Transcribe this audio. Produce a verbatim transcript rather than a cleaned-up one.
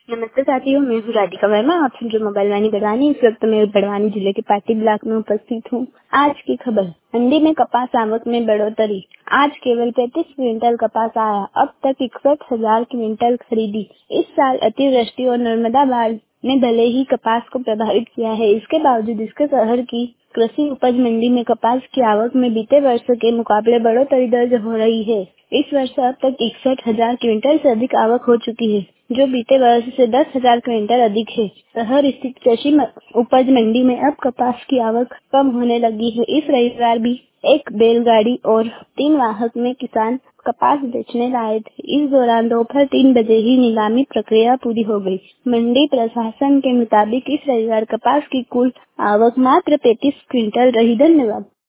नमस्ते साथियों, मैं हूँ राधिका वर्मा। आप सुन रहे मोबाइल वाणी बड़वानी। इस वक्त मैं बड़वानी जिले के पाटी ब्लॉक में उपस्थित हूँ। आज की खबर, मंडी में कपास आवक में बढ़ोतरी। आज केवल पैंतीस क्विंटल कपास आया, अब तक इकसठ हजार क्विंटल खरीदी। इस साल अतिवृष्टि और नर्मदा बाढ़ ने भले ही कपास को प्रभावित किया है, इसके बावजूद इसके शहर की कृषि उपज मंडी में कपास की आवक में बीते वर्ष के मुकाबले बढ़ोतरी दर्ज हो रही है। इस वर्ष अब तक इकसठ हजार क्विंटल से अधिक आवक हो चुकी है, जो बीते वर्ष से दस हजार क्विंटल अधिक है। शहर स्थित कृषि उपज मंडी में अब कपास की आवक कम होने लगी है। इस रविवार भी एक बैलगाड़ी और तीन वाहक में किसान कपास बेचने लाए थे। इस दौरान दोपहर तीन बजे ही नीलामी प्रक्रिया पूरी हो गई। मंडी प्रशासन के मुताबिक इस रविवार कपास की कुल आवक मात्र पैंतीस क्विंटल रही। धन्यवाद।